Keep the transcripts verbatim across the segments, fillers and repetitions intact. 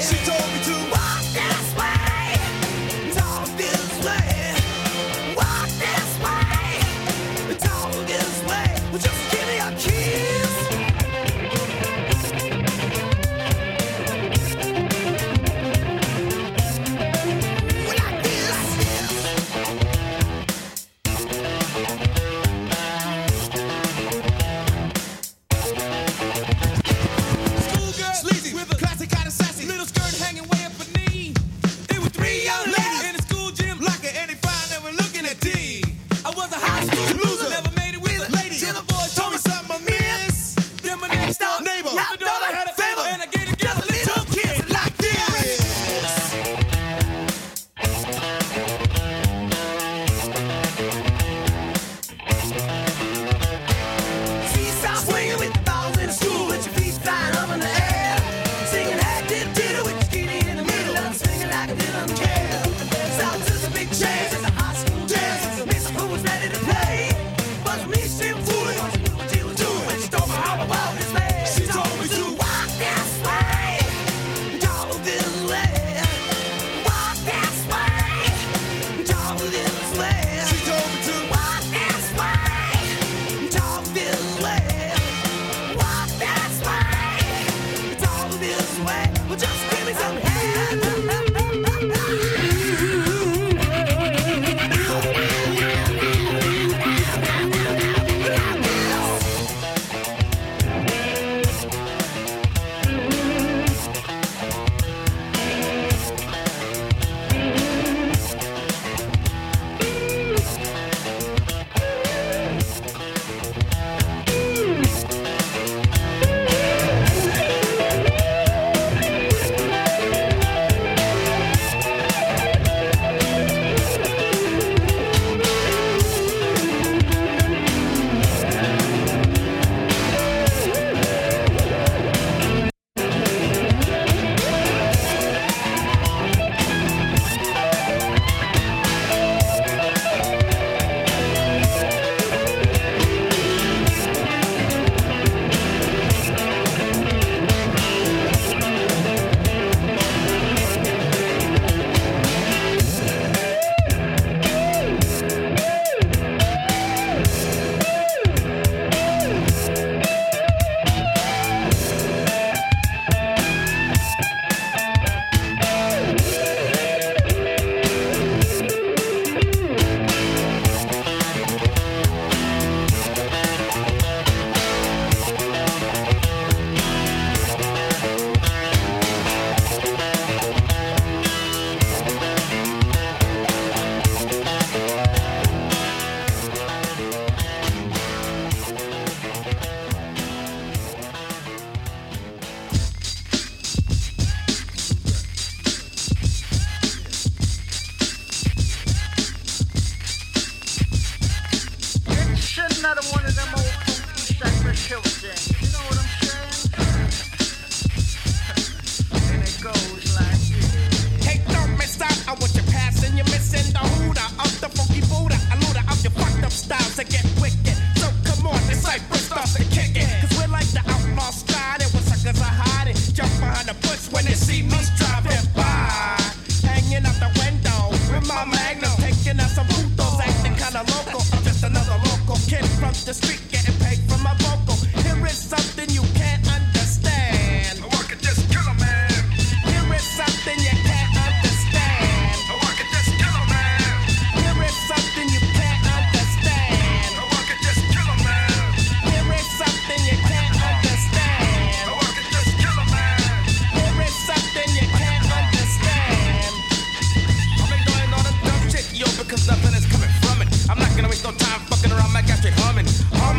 Cause nothing is coming from it. I'm not gonna waste no time fucking around, my got straight humming. Humming.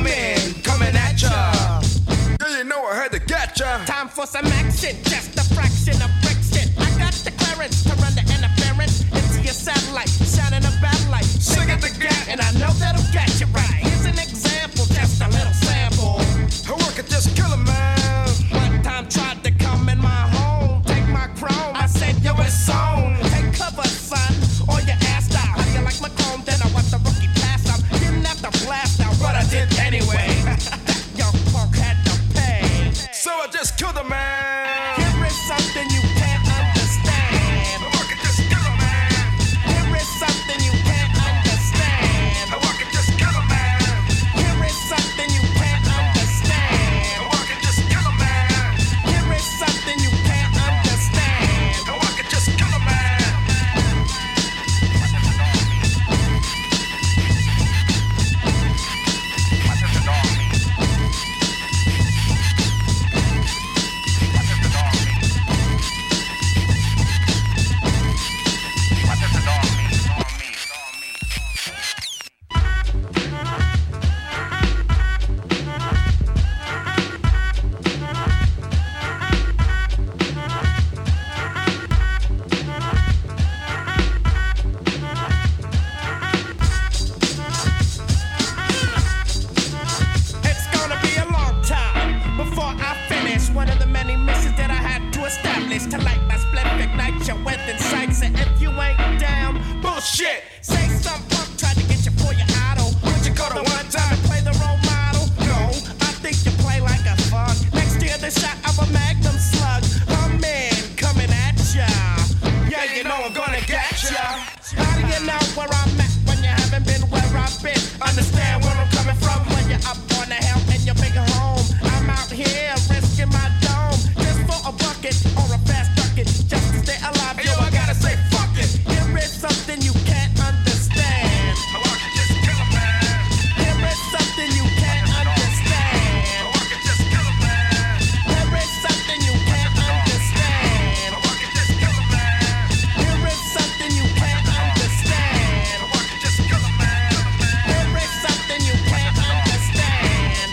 to light my split, ignite your within sights. And if you ain't down, bullshit. Say some punk tried to get you for your idol. Would you go to one time and play the role model? No, I think you play like a fuck. Next year the shot of a magnum slug. A man coming at ya. Yeah, you know I'm gonna get ya. How do you know where I'm at when you haven't been where I've been? Understand where I'm coming from when you're up on the hill in your big home. I'm out here risking my dome just for a bucket or a fast bucket. Just to stay alive, yo, I gotta say fuck it. Here is something you can't understand. I want to just kill a man. Here is something you can't understand. I want to just kill a man. Here is something you can't understand. I want to just kill a man. Here is something you can't understand. I want to just kill a man. Here is something you can't understand.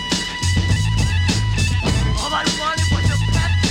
All I wanted was a Pepsi.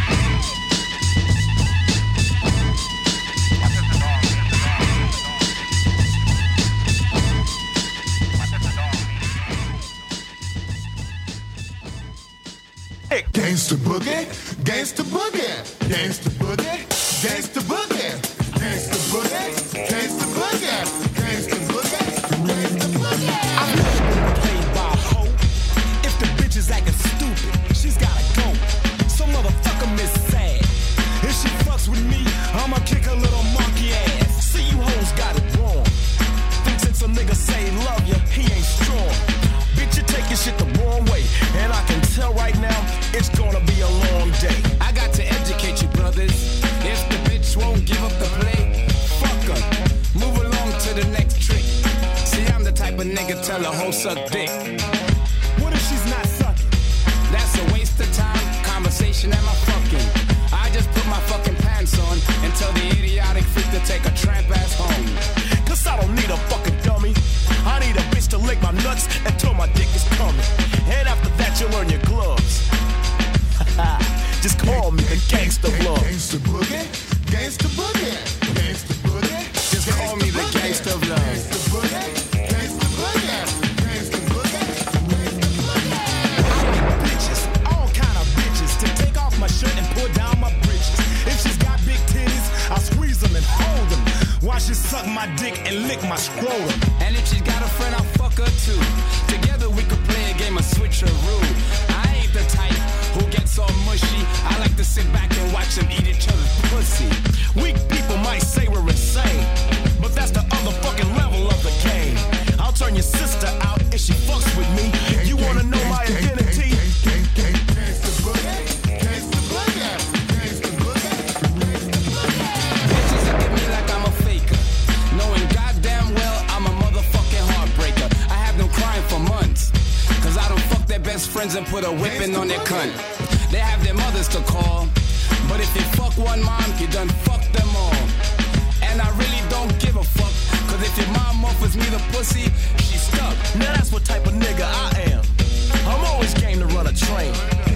Gangsta boogie, gangsta boogie, gangsta boogie, gangsta boogie, gangsta boogie, gangsta boogie, gangsta boogie, gangsta boogie. I've never been played by a hoe. If the bitch is acting stupid, she's gotta go. Some motherfucker miss sad. If she fucks with me, I'ma kick her little monkey ass. See, you hoes got it wrong. Thinks it's a nigga say love you, he ain't strong. Bitch, you taking shit the wrong way. And I can tell right now, it's gonna be a long day. I got to educate you, brothers. If the bitch won't give up the play, fuck her. Move along to the next trick. See, I'm the type of nigga tell a hoe suck dick. What if she's not sucking? That's a waste of time, conversation and my fucking. I just put my fucking pants on and tell the idiotic freak to take a tramp ass home. Cause I don't need a fucking dummy. I need a bitch to lick my nuts until my dick is coming. And after that, you'll learn your gloves. Just call me the gangsta love. Gangsta boogie, gangsta boogie, gangsta boogie. Just call me the gangsta of love. Gangsta boogie, gangsta boogie, gangsta boogie, gangsta boogie. I like bitches, all kind of bitches, to take off my shirt and pull down my britches. If she's got big titties, I'll squeeze them and hold them. While she suck my dick and lick my scrotum. And if she's got a friend, I'll fuck her too. Together we could play a game of switcheroo. I ain't the type who gets all mushy. I like to sit back and watch them eat each other's pussy. Weak people might say we're insane, but that's the other fucking level of the game. I'll turn your sister out if she fucks with me. You wanna know my identity? Gangsta boogie, gangsta boogie, gangsta boogie, gangsta boogie. Bitches look at me like I'm a faker, knowing goddamn well I'm a motherfucking heartbreaker. I have them crying for months, cause I don't fuck their best friends and put a whipping on their cunt. They have their mothers to call, but if you fuck one mom, you done fuck them all. And I really don't give a fuck, cause if your mom offers me the pussy, she's stuck. Now that's what type of nigga I am. I'm always game to run a train.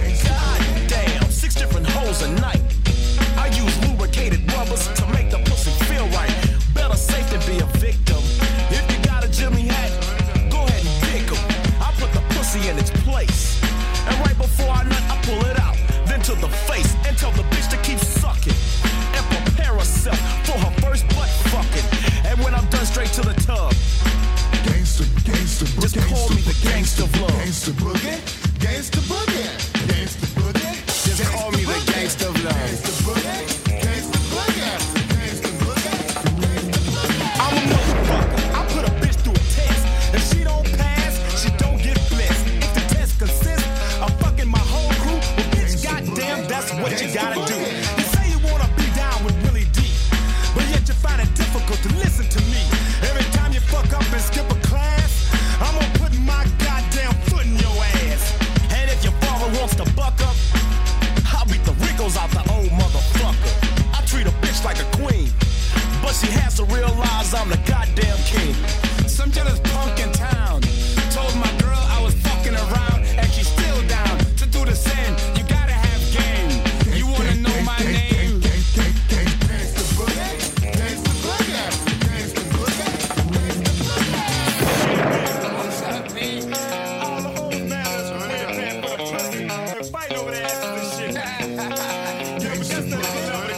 God damn, six different hoes a night. I use lubricated rubbers to make the pussy feel right. Better safe than be a victim. If you got a Jimmy hat, go ahead and pick 'em. I put the pussy in its place, and right before I nut, I pull it out. Then to the face and tell the bitch to keep sucking and prepare herself for her first butt fucking. And when I'm done, straight to the tub. Gangsta, gangsta boogie. Just call me the gangsta of love. Gangsta boogie, gangsta boogie, gangsta boogie. Just call me the gangsta of love. Gangsta boogie, gangsta boogie, gangsta boogie, gangsta boogie. I'm a motherfucker. I put a bitch through a test. If she don't pass, she don't get blessed. If the test consists of fucking my whole crew, well, bitch, goddamn, that's what you gotta do. You say you wanna be down with Willie D, but yet you find it difficult to listen to me. Every time you fuck up and skip a class, I'm gonna put my goddamn foot in your ass. And if your father wants to buck up, I'll beat the wrinkles out the old motherfucker. I treat a bitch like a queen, but she has to realize I'm the goddamn king. Some jealous punk in town told my girl I was fucking around, and she's still down to do the same. You gotta have game. You wanna know my name? Gangsta boogie, gangsta boogie, gangsta boogie, gangsta boogie. All the whole fellas are ready to pay for the pussy and fight over the asses and shit. Yeah, but that's not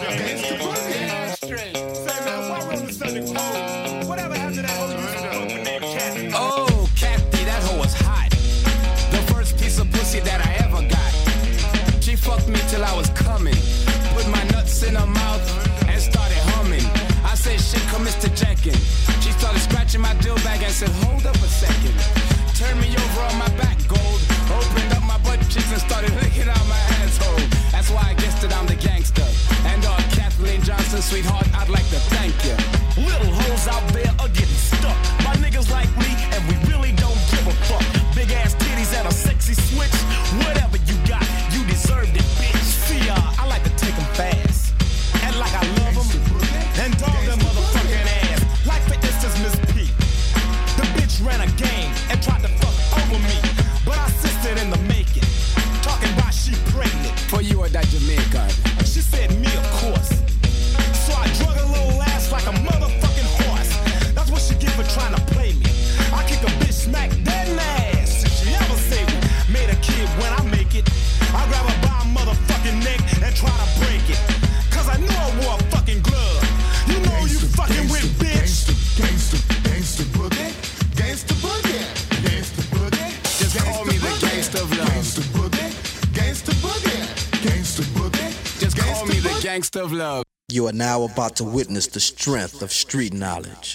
straight. Say, man, why we're on the subject of whatever happened to that hoe you used to fuck with named Kathy? Oh, Kathy, that hoe was hot. The first piece of pussy that I ever got. She fucked me till I was coming. Put my nuts in her mouth and started humming. I said, shit, come Mister Jenkins. She started scratching my dill bag and said, hold up a second. Turned me over on my back, gold. Opened up my butt cheeks and started licking out my asshole. That's why I guessed that I'm the gangster. And uh, Kathleen Johnson, sweetheart, I'd like to thank you. Little hoes out there are getting stuck. My niggas like me, and we really don't give a fuck. Big ass titties and a sexy switch. Whatever you got, you deserved it, bitch. See, uh, I like to take them fast. And like I love them, and dog them motherfucking ass. Like for instance, Miss P. The bitch ran a game and tried to fuck over me. But I assisted in the making. Talking about she pregnant. For you or that Jamaican? She said me, of course. So I drug her little ass like a motherfucking horse. That's what she get for trying to play me. I kick a bitch smack dead in the ass. If she ever say we made a kid when I make it, I grab her by a motherfucking neck and try to break it. Cause I know I wore a fucking glove. You know you fucking with, bitch. Gangsta, gangsta boogie, gangsta boogie, gangsta boogie. Just call me the gangsta of love. Gangsta boogie, gangsta boogie, gangsta boogie. Just call me the gangsta of love. You are now about to witness the strength of street knowledge.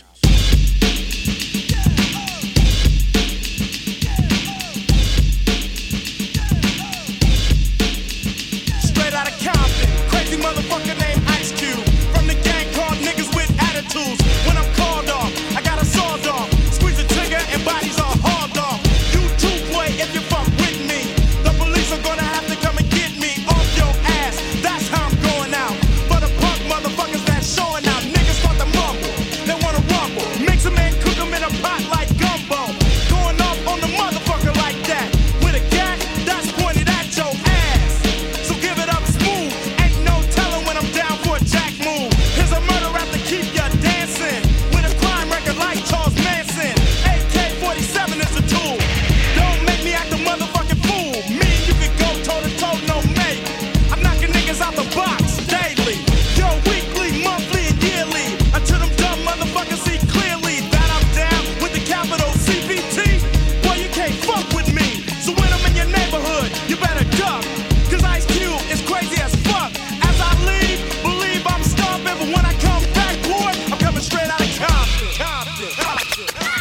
Straight out of Compton, crazy motherfucker named Ice Cube. From the gang called niggas with attitudes. When I'm called off, I got a sawed off. Squeeze the trigger and bodies are hauled off. You too, boy, if you fuck with me. The police are gonna have to come and get me off your ass. That's how I'm going out. For the punk motherfuckers that's showing out. Niggas start to mumble, they wanna rumble. Mix 'em and cook 'em in a pot like gumbo. Going off on the motherfucker like that. With a gat that's pointed at your ass. So give it up smooth. Ain't no telling when I'm down for a jack move. Here's a murder rap to keep ya dancing. With a crime record like Charles Manson. A K forty-seven is a tool. Don't make me act a motherfucking fool. Me and you can go toe to toe, no mate. I'm knocking niggas out the box daily. Yo, weekly, monthly, and yearly. Until them dumb motherfuckers see clearly that I'm down with the capital C B T. Boy, you can't fuck with me. So when I'm in your neighborhood, you better duck. Cause Ice Cube is crazy as fuck. As I leave, believe I'm stomping. But when I come back, boy, I'm coming straight out of Compton. Compton. Compton.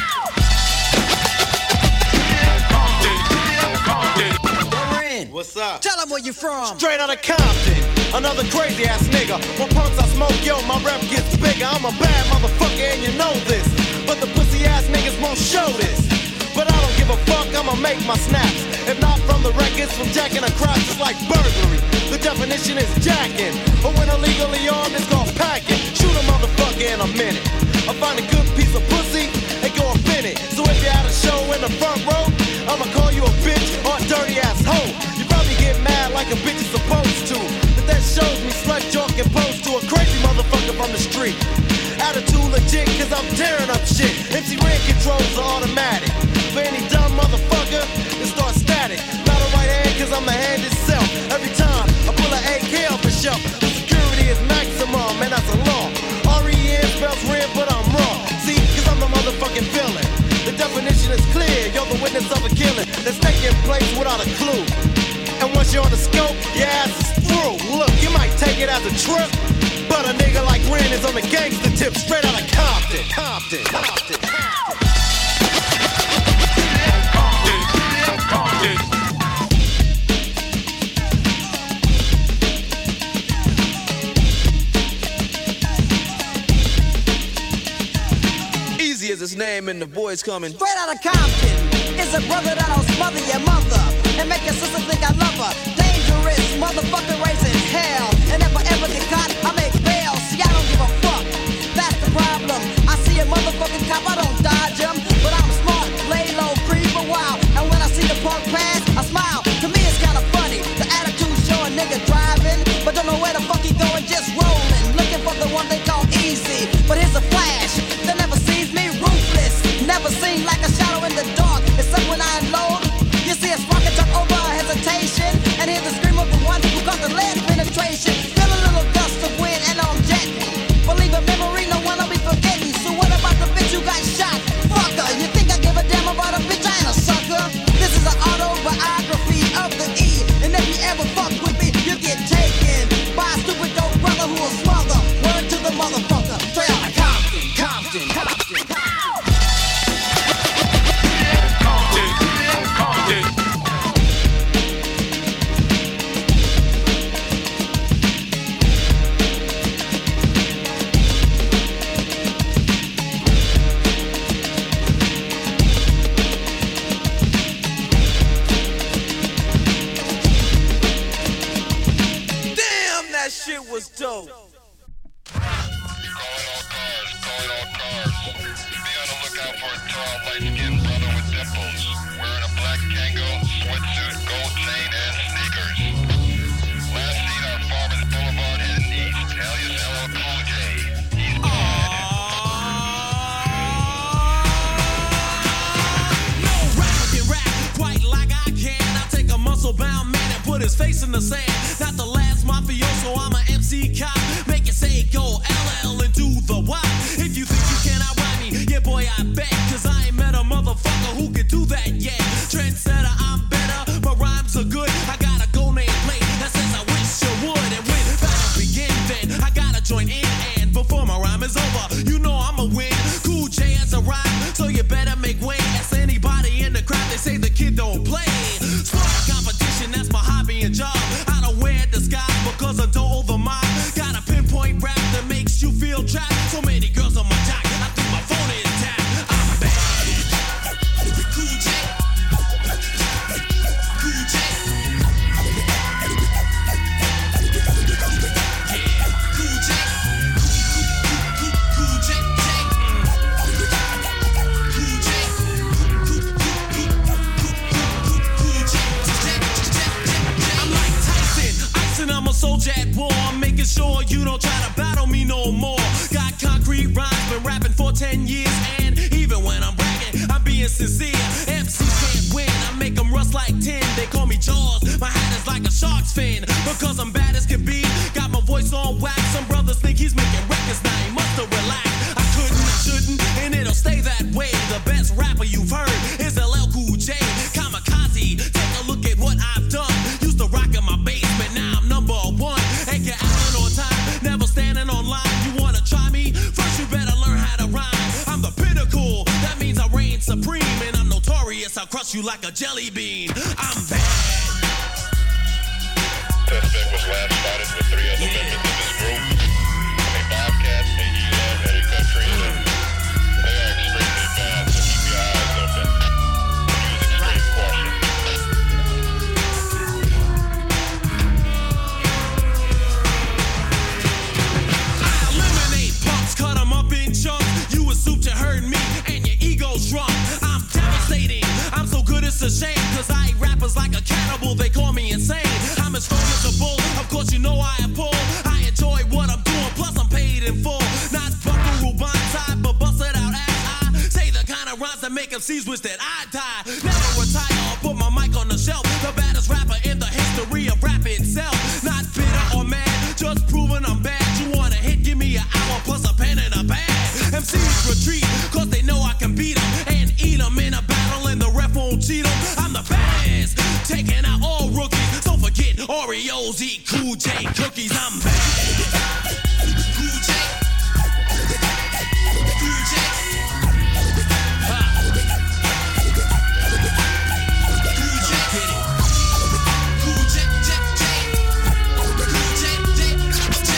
What's up? Tell them where you from. Straight out of Compton, another crazy ass nigga. When punks I smoke, yo, my rep gets bigger. I'm a bad motherfucker and you know this. But the pussy ass niggas won't show this. But I don't give a fuck, I'ma make my snaps. If not from the records, from jacking across, it's like burglary. The definition is jacking. But when illegally armed, it's called packing. Shoot a motherfucker in a minute. I find a good piece of pussy and go up in it. So if you're at a show in the front row, I'ma call you a bitch or a dirty ass hoe. You probably get mad like a bitch is supposed to. But that shows me slut joke and pose to a crazy motherfucker from the street. Attitude legit, cause I'm tearing up shit. M C Ren controls are automatic. For any dumb motherfucker, it starts static. Not a right hand, cause I'm the hand itself. Every time I pull an A K off the shelf, the security is maximum, and that's a law. R E N spells red, but I'm raw. See, cause I'm the motherfucking villain. The definition is clear, you're the witness of a killing that's taking place without a clue. And once you're on the scope, your ass is through. Look, you might take it as a trip, but a nigga like Ren is on the gangster tip, straight out of Compton. Compton, Compton, Compton. Easy as his name and the boys coming. Straight out of Compton is a brother that'll smother your mother and make your sister think I love her. Dangerous motherfucker raising hell. And if I ever get caught, I make bail. See, I don't give a fuck. That's the problem. I see a motherfucking cop, I don't dodge him. But I'm smart, lay low, creep a while. And when I see the punk pass, I smile. To me, it's kinda funny. The attitude show a nigga driving, but don't know where the fuck he going, just rolling. Looking for the one they call easy. But here's a flash that never sees me, ruthless. Never seen like a shadow in the dark. It's up when I unload. You see a spark and talk over hesitation. And hear the scream of the one who comes to light-skinned brother with dimples, wearing a black Kango, sweatsuit, gold chain, and sneakers. Last seen on Farmers Boulevard heading east. Alias L L Cool J. He's dead. No rapper can rap quite like I can. I take a muscle-bound man and put his face in the sand. Not the last mafioso, I'm a M C cop. Make it say go L L and do the Y. If you think you can outride me, yeah boy I bet. Cause I ain't met a motherfucker who can do that yet. Trendsetter, I'm better, my rhymes are good. I got a go name plate that says I wish you would. And when battle begin then, I gotta join in. And before my rhyme is over, you know I'ma win. Cool J has arrived, so you better make way. Ask anybody in the crowd, they say the kid don't play. Sport competition, that's my hobby and job. I don't wear disguise because I don't over my. Got a pinpoint rap that makes you feel trapped. So many girls on my jock, I think my phone is tapped. I'm bad. Cool J. Cool J. Yeah, Cool J. Cool, cool J. Cool J. Cool J. I'm like Tyson, icing, I'm a soldier at war. I'm making sure you don't try to battle me no more. Got concrete rhymes, been rapping for ten years. And even when I'm bragging, I'm being sincere. M Cs can't win, I make them rust like tin. They call me Jaws, my hat is like a shark's fin. Because I'm bad as can be, got my voice on wax. Some brothers think he's making records, now he must have relaxed. I couldn't, I shouldn't, and it'll stay that way. The best rapper you've heard is L L Cool J. Kamikaze, take a look at what I've done. Used to rock in my basement, now I'm number one. Ain't get out on time, never standing on line. You wanna try me? First you better learn how to rhyme. I'm the pinnacle, that means I reign supreme. And I'm notorious, I'll crush you like a jelly bean. I'm bad. Suspect was last spotted with three other members of his group. A Bobcat, a E-Lab, and a Katrina. They are extremely bad, so keep your eyes open. Use extreme caution. I eliminate punks, cut them up in chunks. You assumed you heard me, and your ego's drunk. I'm devastating, I'm so good it's a shame. Cause I eat rappers like a cannibal, they call me insane. I'm as strong as a bull, of course you know I am pull. I enjoy what I'm doing, plus I'm paid in full. Not buckaroo bonsai, but bust it out as I say the kind of rhymes that make M Cs wish that I die. Never retire or put my mic on the shelf. The baddest rapper in the history of rap itself. Not bitter or mad, just proving I'm bad. You want a hit, give me an hour plus a pen and a pad. M Cs retreat, cause they know I can beat them. And eat them in a battle and the ref won't cheat them. I'm the baddest, taking out all rookies. Don't forget Oreos, eat Cool J cookies. I'm bad. Cool J. Cool J. Ha. Cool J. Get it. Cool J. J. J. Cool J. J. J.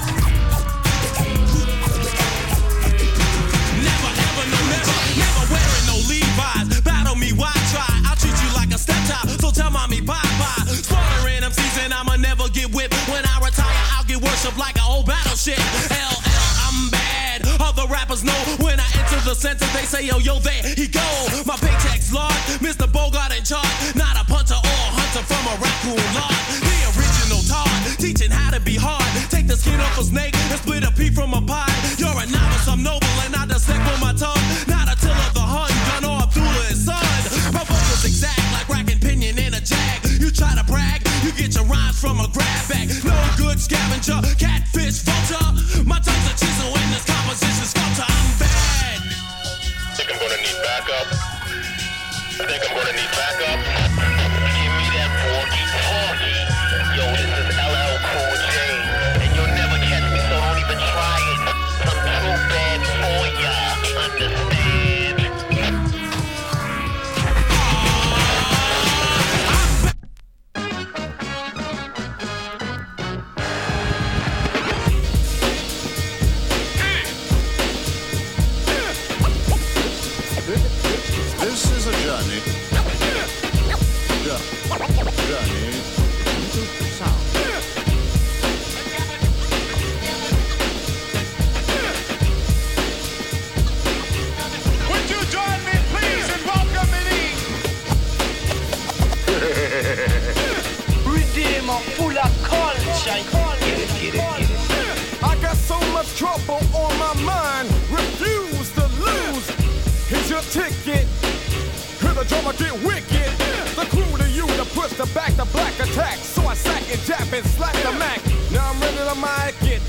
Never, ever, no, never, never wearing no Levi's. Battle me, why try? I'll treat you like a stepchild, so tell mommy bye-bye. Slaughtering them season, I'ma never get whipped. When I retire, I'll get worshipped like an old battleship. L L, I'm bad. Other rappers know when I enter the center, they say, yo, yo, there he go. My paycheck's large, Mister Bogart in charge. Not a punter or a hunter from a raccoon lodge. The original Todd, teaching how to be hard. Take the skin off a snake and split a pea from a pie. You're a novice, I'm noble, and I dissect with my tongue. Not a till of the Hun, gun or Abdullah his son. My vocals exact like racking pinion in a jag. You try to brag, you get your rhymes from a grab bag. No good scavenger, catfish, vulture. My tongue's a chisel in this composition sculpture. I'm bad. Think I'm gonna need backup? I think I'm gonna need backup. Give me that forky talkie. Yo, this is L L Cool J. And you'll never catch me, so don't even try it. I'm too bad for ya. Understand? This is a journey get wicked. The crew to you to push the back the black attack. So I sack and jab and slap the Mac. Now I'm ready to mic it.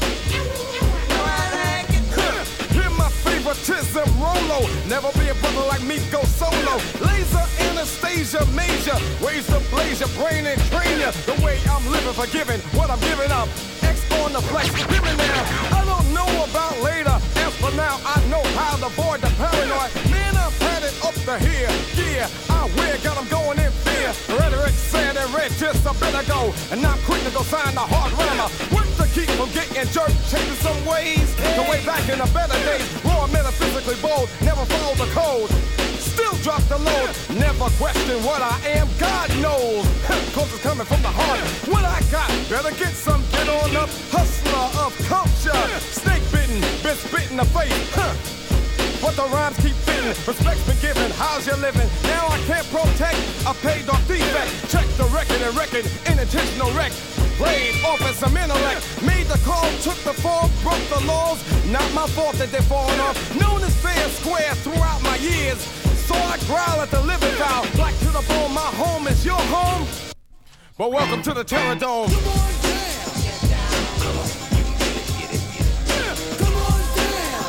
Hear my favoritism, Rolo. Never be a brother like me, go solo. Laser, Anastasia, major. Ways to blaze your brain and train you. The way I'm living, forgiving what I'm giving up. X on the flex, giving now. I don't know about later. As for now, I know how to avoid the paranoid. Man, I've had it up to here. Yeah, I wear, got them going in fear. Rhetoric said and read just a bit ago. And I'm quick to go sign the hard rammer. Work to keep from getting jerked, changing some ways. The way back in the better days. Raw, metaphysically bold, never follow the code. Still drop the load, never question what I am, God knows. Cause it's coming from the heart. What I got, better get some, get on up. Hustler of culture, snake bitten, been spitting the face. Huh. But the rhymes keep fitting, respect's been given, how's you living? Now I can't protect a paid off defect. Check the record and record, intentional wreck. Played off as some intellect, made the call, took the fall, broke the laws. Not my fault that they're falling off. Known as fair and square throughout my years. So I growl at the living foul. Black to the bone, my home is your home. But welcome to the Terror Dome. Come on down. Come on, you can get it, get it, get it. Come on down.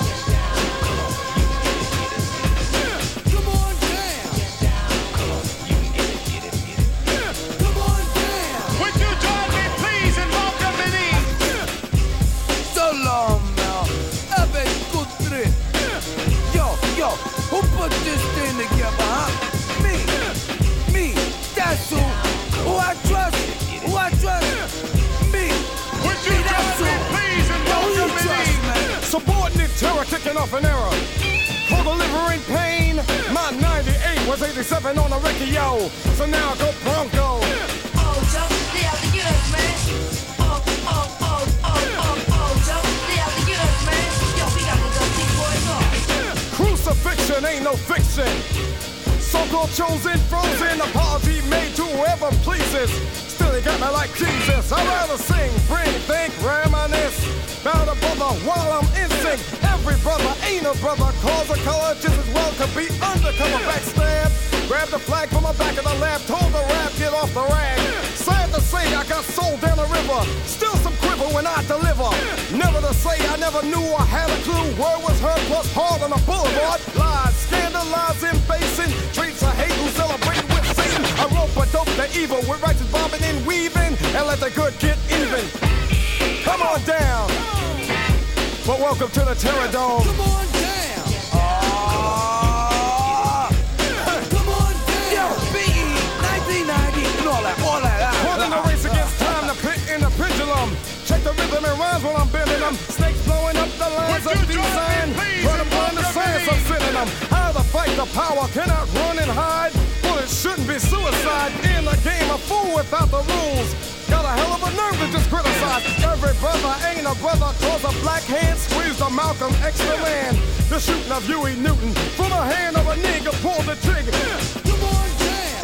Come on down. Come on, you can get it, get it, get it. Come on down. Would you join me, please, and welcome me in? So long now. Have a good trip. Yo, yo, who put this thing together, huh? Me. Me. That's who. Who I trust. Who I trust. Me. Would you me, join me, please, and Yo, who you welcome me trust, in? man? Subordinate terror kicking off an era. For delivering pain. My ninety-eight was eighty-seven on the record, yo. So now go Bronco. Oh, Joe, they out to get us, man. Oh, oh, oh, oh, oh, oh, Joe, they out to get us, man. Yo, we got to go these boys off. Crucifixion ain't no fiction. So-called chosen, frozen, apology made to whoever pleases. Still he got me like Jesus. I'd rather sing, bring, think, reminisce about a brother while I'm in sync. Every brother ain't a brother, cause a color just as well could be undercover backstab. Grab the flag from the back of the lab, told the rap, get off the rag. Sad to say, I got sold down the river. Still some quiver when I deliver. Never to say I never knew or had a clue. Word was heard plus hard on the boulevard. Lies, scandalizing, basing. Treats of hate who celebrate with Satan. I rope a dope the evil with righteous bobbing and weaving. And let the good get even. Come on down. But welcome to the Terror Dome. Come on down. Ah. Come on down. Yo, B E, nineteen ninety, and all that, all that. Holding the race against time, the pit in the pendulum. Check the rhythm and rhymes while I'm bending them. Snakes blowing up the lines of design. Try to find the science of sending them. How to fight the power, cannot run and hide. Well, it shouldn't be suicide. In the game, a fool without the rules. Got a hell of a nerve to just criticize. Every brother ain't a brother, cause a black hand squeezed a Malcolm X the man. The shooting of Huey Newton from the hand of a nigga pulled the trigger. Come on down.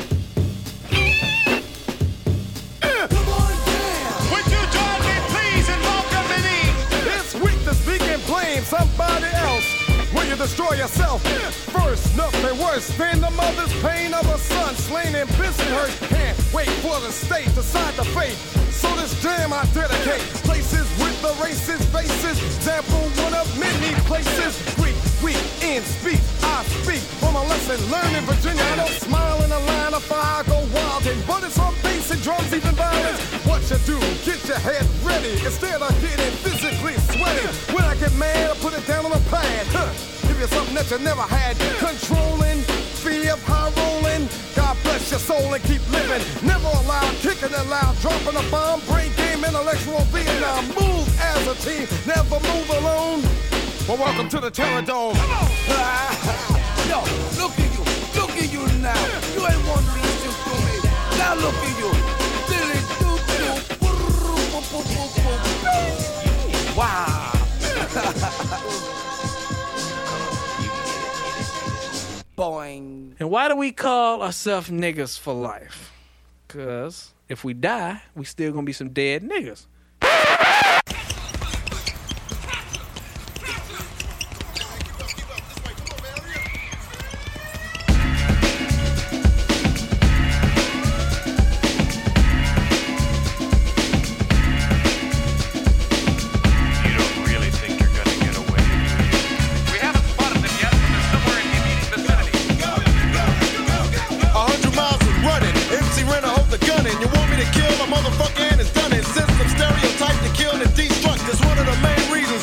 Come on down. Would you join me, please, and welcome me in? It's weak to speak and blame somebody else. Will you destroy yourself? First, nothing worse than the mother's pain of a son slain in Bensonhurst. Can't wait for the state to decide the fate. So this jam I dedicate. Places with the racist faces. Example one of many places. Weak, weak in speech. I speak from a lesson learned in Virginia. I don't smile in a line of fire, go wild. And but it's on basic drums, even violence. What you do, get your head ready. Instead of getting physically sweaty. When I get mad, I put it down on the pad. Huh. Give you something that you never had. Controlling, fear of high rolling. God bless your soul and keep living. Never allowed, kicking it loud, dropping a bomb. Brain game, intellectual Vietnam. Move as a team, never move alone. Well, welcome to the Terror Dome. Come on. Yo, look at you. Look at you now. You ain't want to listen to me. Now look at you. Dilly doo doo. Wow. Boing. And why do we call ourselves niggas for life? Because if we die, we still gonna be some dead niggas.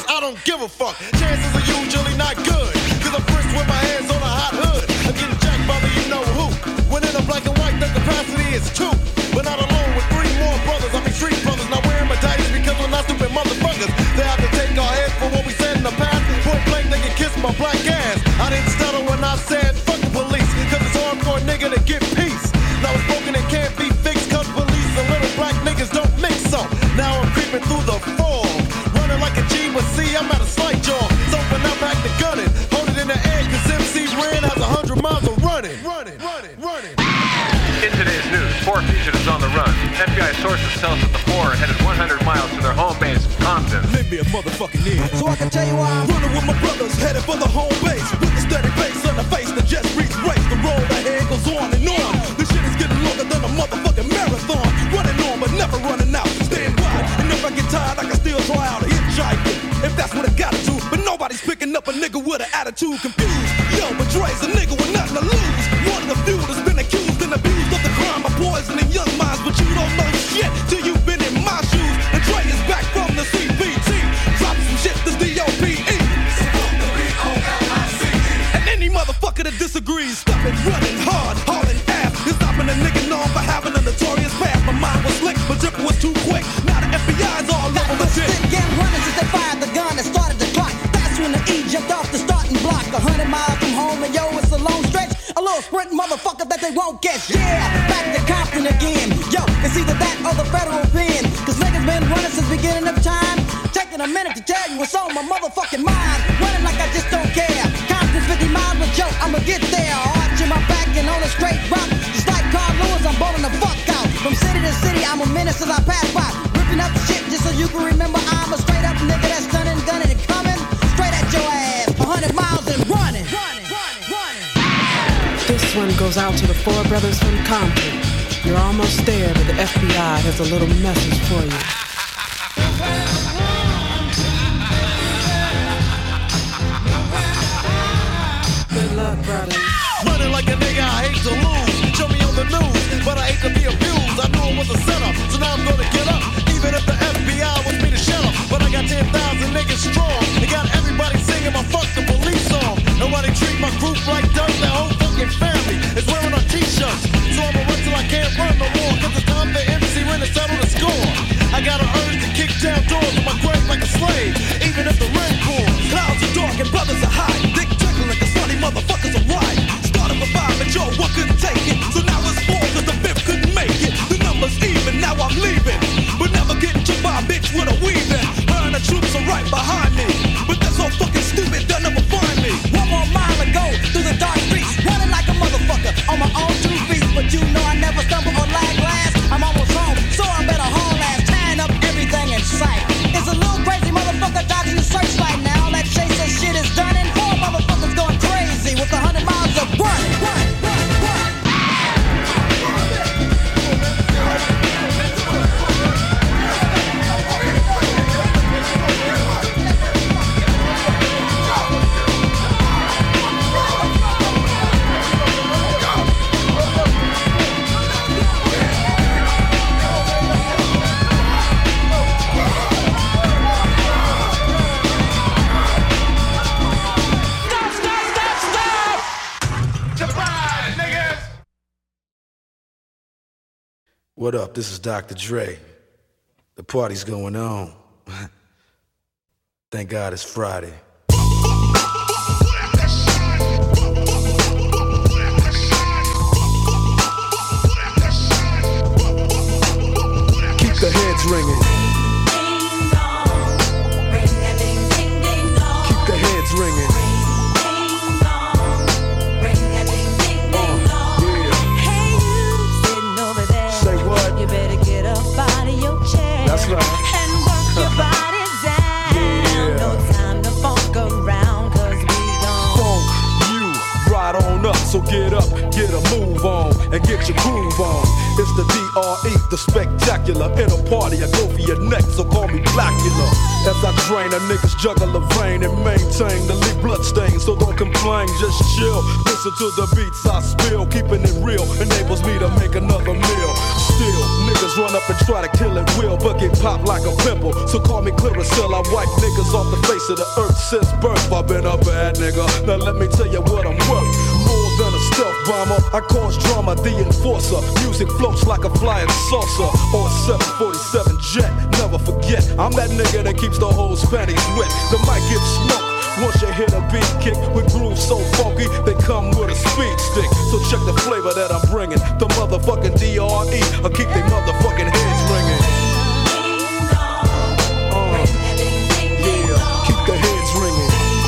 cause I don't give a fuck. Chances are usually not good, cause I'm first with my hands on a hot hood. I'm getting jacked by the you know who. When in a black and white, the capacity is two. But not alone with three more brothers, I mean street brothers. Not wearing medallions because we're not stupid motherfuckers. They have to take our heads for what we said in the past. Point blank, they can kiss my black ass. I didn't stutter when I said fuck the police, cause it's hard for a nigga to get peace. Now it's broken and can't be fixed, cause police and little black niggas don't mix up. Now I'm creeping through the fog, running like a G, but see, I'm at a slight jog. So when I'm back to gunning, hold it in the air, cause M C Ren has a hundred miles of running. Running, running, running. In today's news, four fugitives on the run. F B I sources tell us that the four are headed one hundred miles to their home base, Compton. Lend me a motherfucking ear. So I can tell you why I'm running with my brothers, headed for the home base. With a steady face on the face that just reached race. The road ahead goes on and on. This shit is getting longer than a motherfucking marathon. Running on, but never running out. Staying wide, and if I get tired, I can still try out a hitchhiking. If that's what I gotta do, but nobody's picking up a nigga with an attitude confused. Yo, but Dre's a nigga with nothing to lose. One of the few that's been accused and abused of the crime of poisoning young minds, but you don't know shit till you've been in my shoes. And Dre is back from the C P T, drop some shit that's D O P E. And any motherfucker that disagrees, stop it running hard, hauling ass. It's stopping a nigga known for having a notorious past. My mind was slick, but drip was too quick. Now the F B I's all over my shit. Again, running since they fired the gun that started the clock. That's when the E jumped off the starting block. A hundred miles from home, and yo, it's a long stretch. A little sprint motherfucker that they won't catch. Yeah, back to Compton again. Yo, it's either that or the federal pen. Cause niggas been running since beginning of time. Taking a minute to tell you what's on my motherfucking mind. Running like I just don't care. Compton fifty miles, but yo, I'ma get there. Arching my back and on a straight rock. Just like Carl Lewis, I'm bowling the fuck out. From city to city, I'm a menace as I pass by. Ripping up the shit just so you can remember I'm a straight up nigga that's stunning, gunning, and coming straight at your ass. A hundred miles and running. Running, running, running. This one goes out to the four brothers from Compton. You're almost there, but the F B I has a little message for you. Good luck, brothers. Running like a nigga, I hate to lose. Show me on the news, but I hate to be abused. I knew it was a setup, so now I'm gonna get up. Even if the F B I wants me to shut up, but I got ten thousand niggas strong. They got everybody singing my fuck the police song. Nobody treat my group like dirt. Their whole fucking family is wearing our t-shirts. So I'ma run till I can't run no more, cause it's time for M C Ren to settle the score. I got an urge to kick down doors in my grave like a slave, even if the rain pours. Clouds are dark and brothers are high. Dick tickling cause funny motherfuckers are right. Started with five and Joe, one couldn't take it. So now it's four cause the fifth couldn't make it. The number's even, now I'm leaving. But never getting to by a bitch with a weaving. Her and the troops are right behind me. But they're so fucking stupid, they'll never find me. One more mile to go through the dark streets. Running like a motherfucker on my own two feet. But you know I never stumble or lag last. I'm almost home, so I better haul ass. Tying up everything in sight. It's a little crazy motherfucker dodging the searchlight now. That chaser shit is done and four motherfuckers going crazy with a hundred miles of running. Run, run, run. What up? This is Doctor Dre. The party's going on. Thank God it's Friday. Keep the heads ringing. Keep the heads ringing. That's right. And work your body down. Yeah. No time to funk around, cause we gon' funk you right on up. So get up, get a move on, and get your groove on. It's the D R E, the spectacular. In a party, I go for your neck, so call me Blackula. As I drain, a niggas juggle a vein and maintain the leak bloodstains. So don't complain, just chill. Listen to the beats I spill. Keeping it real enables me to make another meal. Still, niggas run up and try to kill it will, but get popped like a pimple. So call me Clearasil, I wipe niggas off the face of the earth since birth. I've been a bad nigga. Now let me tell you what I'm worth. More than a stealth bomber, I cause drama, the enforcer. Music floats like a flying saucer or a seven forty-seven jet. Never forget, I'm that nigga that keeps the whole panties wet. The mic gets smoked once you hit a beat kick with grooves so funky, they come with a speed stick. So check the flavor that I'm bringing. The motherfucking D R E, I keep they motherfucking heads ringing. Uh, yeah, keep the heads ringing.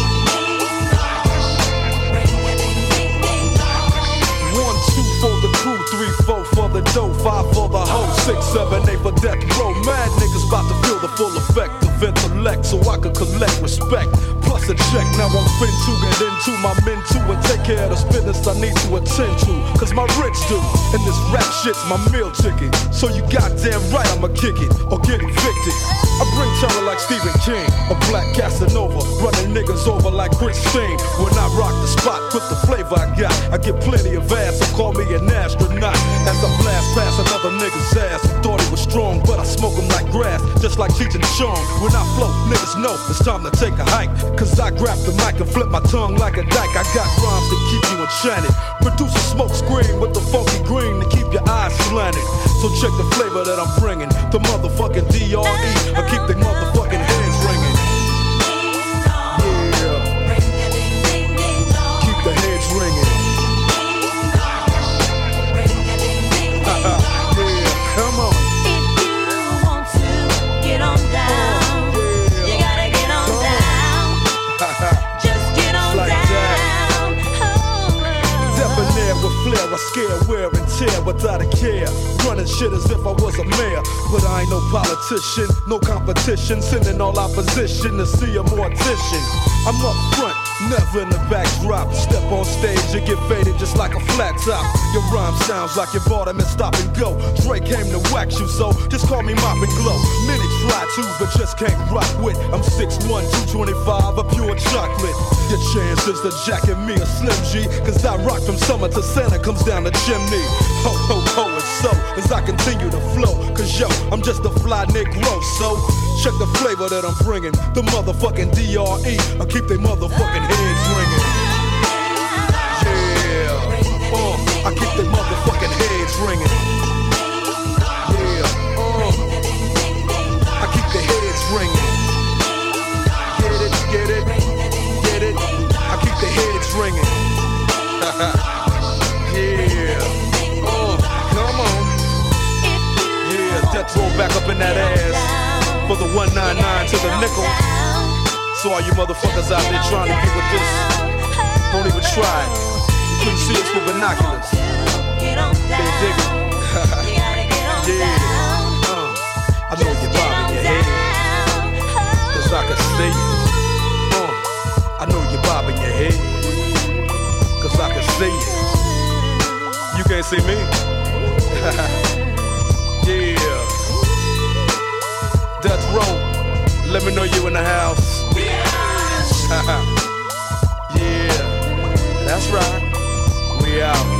One, two for the crew, three, four for the dough, five for the hoe, six, seven, eight for death row. Mad niggas about to feel the full effect of intellect, so I can collect respect. Plus a check, now I'm fin to get into my men too and take care of the business I need to attend to. Cause my rich do, and this rap shit's my meal ticket. So you goddamn right I'ma kick it or get evicted. I bring terror like Stephen King, a black Casanova, running niggas over like Christine. When I rock the spot with the flavor I got, I get plenty of ass, so call me an astronaut. As I blast past another nigga's ass, who thought he was strong, but I smoke him like grass, just like Cheech and Chong. When I flow, niggas know it's time to take a hike. Cause I grab the mic and flip my tongue like a dyke. I got rhymes to keep you enchanted. Produce a smoke screen with the funky green to keep your eyes slanted. So check the flavor that I'm bringing. The motherfucking D R E, I keep the motherfucking heads ringing. Yeah, keep the heads ringing. Yeah, come on. If you want to get on down, you gotta get on down. Just get on Like down. Debonair with flair, I scare, wear and tear without a care. Running shit as if I was a mayor, but I ain't no politician, no competition. Sending all opposition to see a mortician. I'm up front, never in the backdrop. Step on stage, you get faded just like a flat top. Your rhyme sounds like you bought them and stop and go. Dre came to wax you, so just call me Mop and Glow. Many try to, but just can't rock with. I'm six one, two twenty-five, a pure chocolate. Your chances to jacket me a Slim G, cause I rock from summer to Santa comes down the chimney. Ho, ho, ho, and so, as I continue to flow, cause yo, I'm just a fly Negro, so check the flavor that I'm bringing. The motherfucking D R E, I keep they motherfucking heads ringing. Yeah, uh, I keep they motherfucking heads ringing. Yeah, uh, I keep the heads ringing. Get it, get it, get it, I keep the heads ringing. Yeah, uh, come on. Yeah, death roll back up in that ass for the one ninety-nine to the nickel. So all you motherfuckers out there trying to get with this, don't even try it. You couldn't see us with binoculars. They dig it. Yeah. Uh, I know you're bobbing your head, cause I can see you. Uh, I know you're bobbing your head, cause I can see you. You can't see me. Yeah. Death row, let me know you in the house. Yeah, that's right. We out.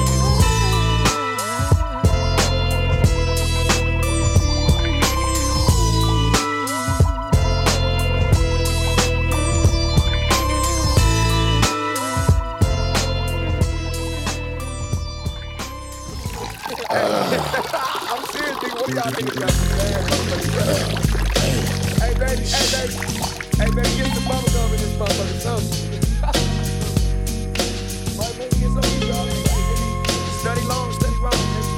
I'm serious, nigga. What y'all niggas got to say? Hey, baby, hey, baby. Hey, baby, get some bubble gum in this motherfucker, so. Right, baby, get some of these, y'all. Study long, study wrong, nigga.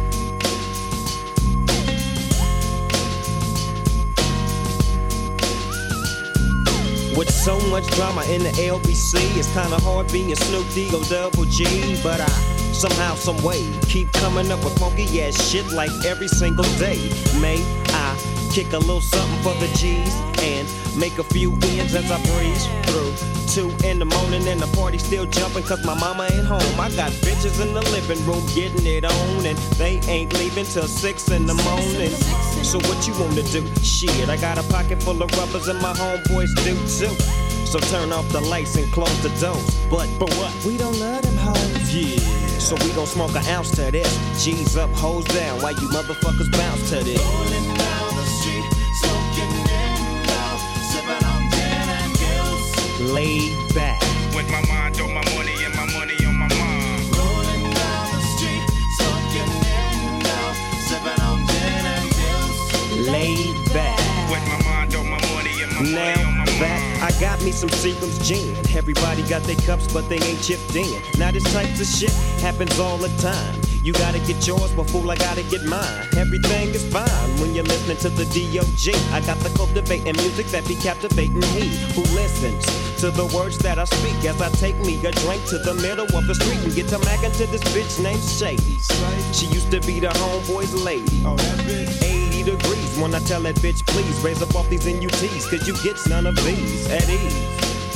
With so much drama in the L B C, it's kinda hard being Snoop D O Double G, but I somehow, some way keep coming up with funky ass shit like every single day. May I kick a little something for the G's, and make a few ends as I breeze through. Two in the morning and the party still jumping cause my mama ain't home. I got bitches in the living room getting it on, and they ain't leaving till six in the morning. So what you wanna do? Shit, I got a pocket full of rubbers and my homeboys do too. So turn off the lights and close the doors. But, but what? We don't love them hoes. Yeah. So we gon' smoke an ounce to this. G's up, hoes down, while you motherfuckers bounce to this. Rolling down the street, smoking in love, sipping on gin and gills. Laid back. With my mind on my money and my money on my mind. Rolling down the street, smoking in love, sipping on gin and gills. Laid back. With my mind on my money and my money now on my back, mind. I got me some Seagram's gin. Everybody got their cups, but they ain't chipped in. Now this types of shit happens all the time. You gotta get yours, but fool, I gotta get mine. Everything is fine when you're listening to the D O G. I got the cultivating music that be captivating he who listens to the words that I speak as I take me a drink to the middle of the street and get to mackin' to this bitch named Shady. She used to be the homeboy's lady. Oh, that bitch. eighty degrees when I tell that bitch, please raise up off these N U Ts, cause you get none of these at ease.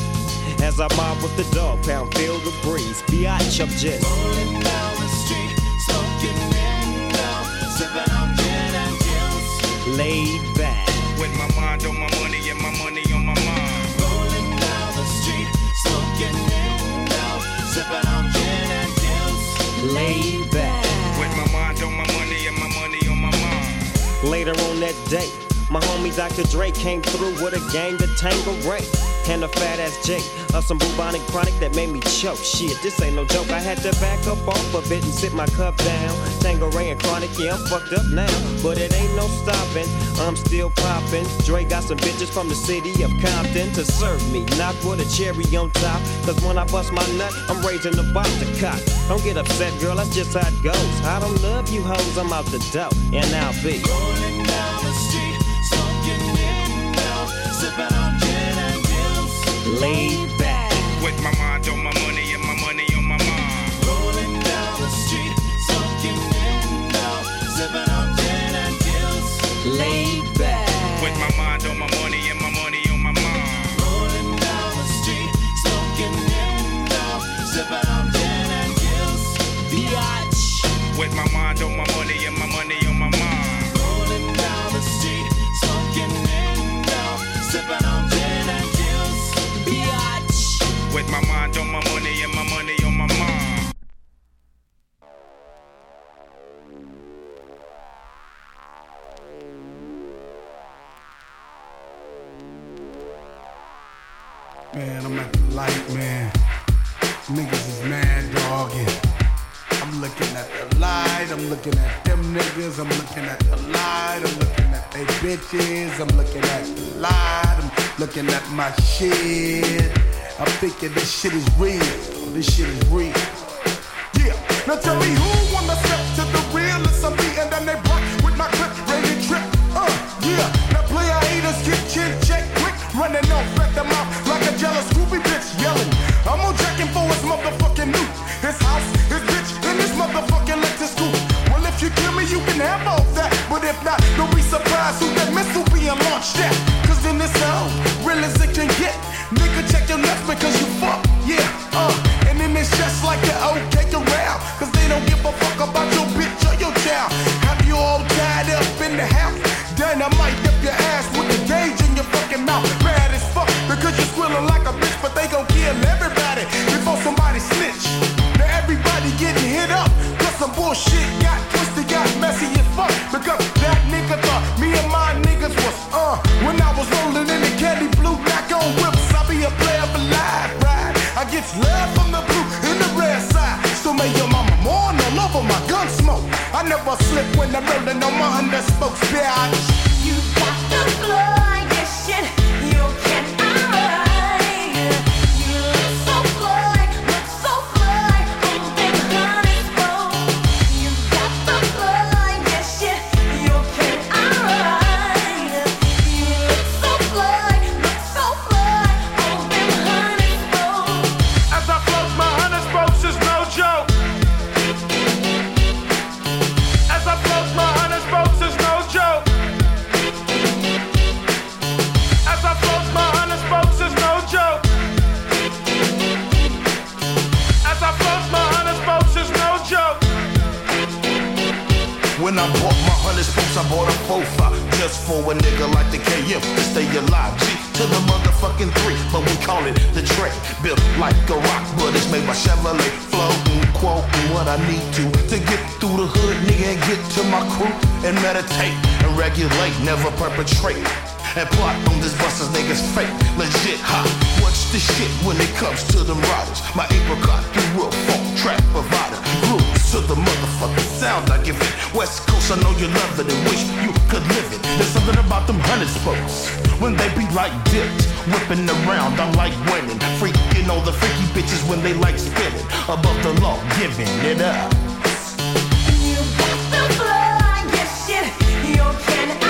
As I mob with the dog pound, feel the breeze. Biatch, I'm just rolling down the street, smoking in love, sipping on gin and gills. Laid back. With my mind on my money and my money on my mind. Rolling down the street, smoking in love, sipping on gin and gills. Laid back. With my mind on my money and my money on my mind. Later on that day, my homie Doctor Dre came through with a gang to Tangeray and a fat ass J of some bubonic chronic that made me choke. Shit, this ain't no joke. I had to back up off of it and sit my cup down. Tangeray and chronic, yeah, I'm fucked up now, but it ain't no stopping. I'm still popping. Dre got some bitches from the city of Compton to serve me, not with a cherry on top. Cause when I bust my nut, I'm raising the box to cock. Don't get upset, girl, that's just how it goes. I don't love you hoes, I'm out the dough, and I'll be rolling down the street, smoking in love, sipping on gin and gills. Laid back. With my mind on my money and my money on my mind. Rolling down the street, smoking in love, sipping on gin and gills. Laid back. With my mind on my money and my money on my mind. Rolling down the street, smoking in love, sipping on gin and gills. Biatch. With my mind on my money and my money on my mind. Rolling down the street, smoking in love, sipping on gin and gills. Biatch. With my mind on my money and my money on my mind. Man, I'm at the light, man. Niggas is mad dogging. I'm looking at the light, I'm looking at them niggas, I'm looking at the light, I'm looking at they bitches, I'm looking at the light, I'm looking at my shit. I'm thinking this shit is real, this shit is real. Yeah, now tell me who wanna step to the realest I'm beating, then they block with my clip, ready to trip. Uh, yeah, now player haters get chin check quick, running off at the mouth like a jealous groupie bitch yelling. I'm on checking for his motherfucking loot, his house, his bitch, and his motherfucking Lexus coupe. Well, if you kill me, you can have all that, but if not, don't be surprised who that missile being launched at. Cause in this sound, real as it can get, nigga check your nuts because you fuck, yeah, uh, and then it's just like the old cake around, cause they don't give a fuck about your bitch or your child. Have you all tied up in the house? Then I might dip your ass with a gauge in your fucking mouth. Bad as fuck, because you're squealing like a bitch, but they gon' kill everybody before somebody snitch. Now everybody getting hit up, cause some bullshit got twisted, got messy as fuck, because that nigga thought me and my niggas was, uh, when I was rolling in the candy blue black on whips, I be a player for life, right? I get love from the blue and the red side, so may your mama mourn all over my gun smoke. I never slip when I'm rolling on my under spokes, bitch. You got the blood, yes shit, you can hide. You look so fly, look so fly, on them honey bones. You got the blood, yes shit, you can hide. You look so fly, look so fly, on them honey bones. As I float my hundred spokes is no joke. As I float my hundred spokes is no joke. oh five, just for a nigga like the K M to stay alive. G to the motherfucking three, but we call it the Trek. Built like a rock, but it's made by Chevrolet. Floating, quoting what I need to to get through the hood, nigga, and get to my crew and meditate and regulate, never perpetrate. And plot on this busters niggas fake, legit hot. Watch the shit when it comes to them riders. My apricot, you real funk track provider. Grooves to the motherfucking sound I give it. West Coast, I know you love it and wish you could live it. There's something about them hundred spokes when they be like dipped, whipping around. I like winning, freaking all the freaky bitches when they like spinning above the law, giving it up. You got the fly, yes shit, you can I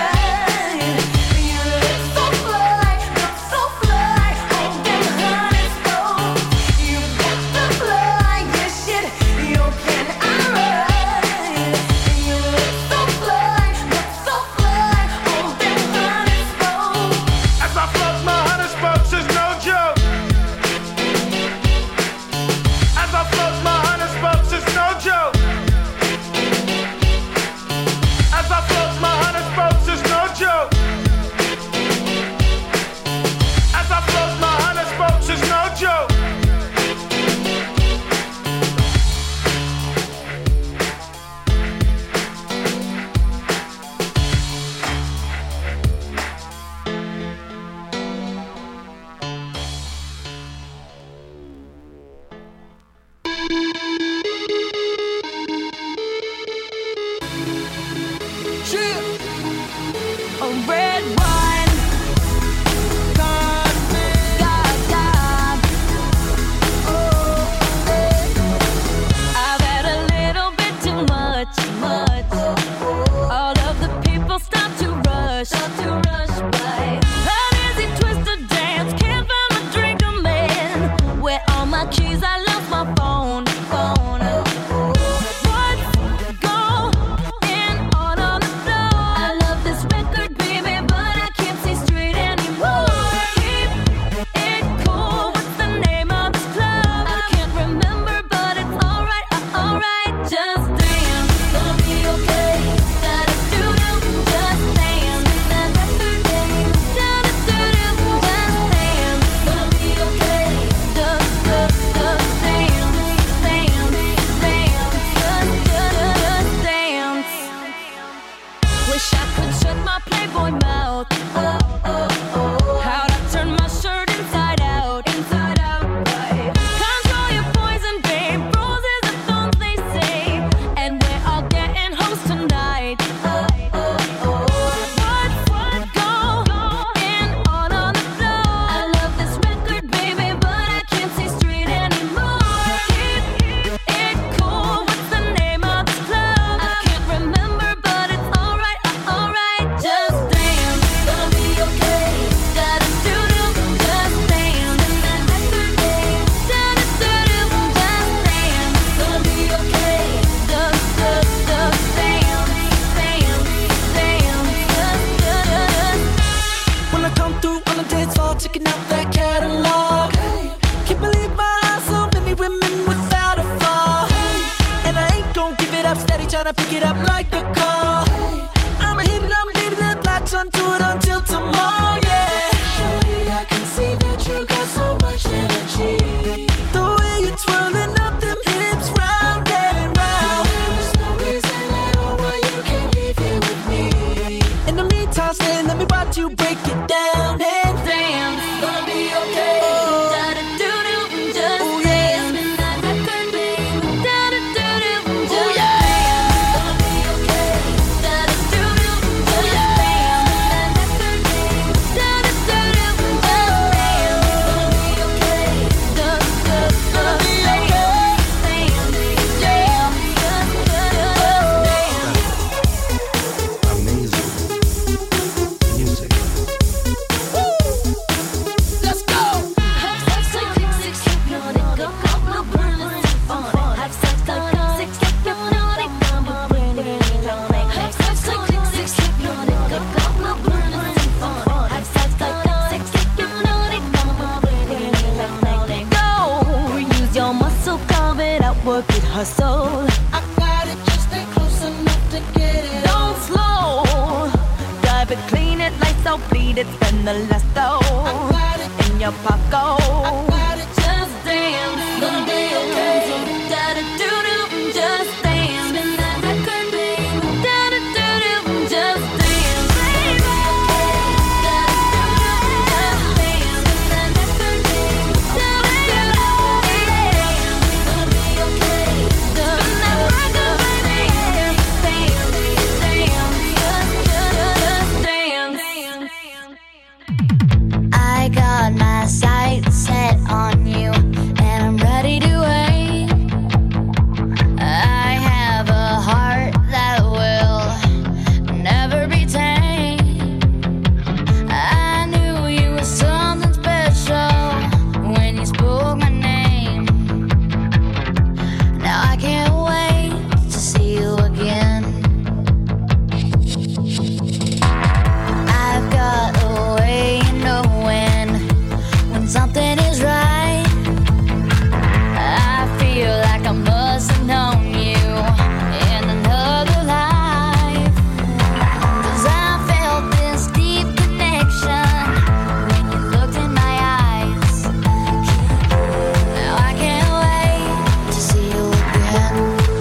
tryna pick it up like a call. I'ma hit it, I'ma hit it, and latch onto it until tomorrow, yeah. Shorty, I can see that you got so much energy. The way you're twirling up them hips round and round. There's no reason at all why you can't leave here with me. In the meantime, stay, let me watch you break it down and dance. Gonna be okay. Work it, hustle. I got it, just stay close enough to get it. Don't slow so fleeted, spend the last though in your pocket. Just dance, gonna be okay. Da da do do, just dance. Spin that record, baby. Da da do do, just dance, baby. Da da do do, just dance. Spin that record, baby. Da da do do, gonna be okay. Spin that record, baby. Dance, dance, just, just dance. I got my sights set on you, and I'm ready to wait. I have a heart that will never be tamed. I knew you were something special when you spoke my name. Now I can't wait to see you again. I've got a way of knowing when something is right. I feel like I must have known you in another life. 'Cause I felt this deep connection when you looked in my eyes. Now I can't wait to see you again.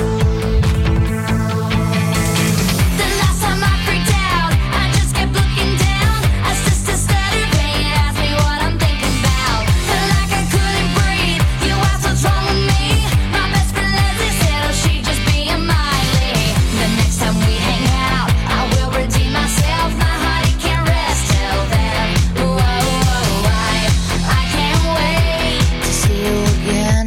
The last time I freaked out, I just kept looking down. I just stuttered when you asked me what I'm thinking about. Felt like I couldn't breathe. You asked what's wrong with me. My best friend Leslie said, oh, she just being Miley. The next time we hang out, I will redeem myself. My heart, it can't rest till then. Whoa, whoa, I, I can't wait to see you again.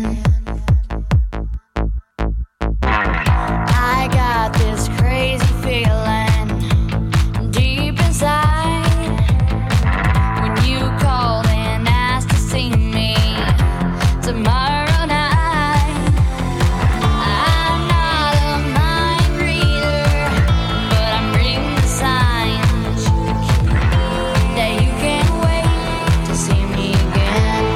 I got this crazy feeling deep inside when you called and asked to see me tomorrow night. I'm not a mind reader, but I'm reading the signs that you can't wait to see me again.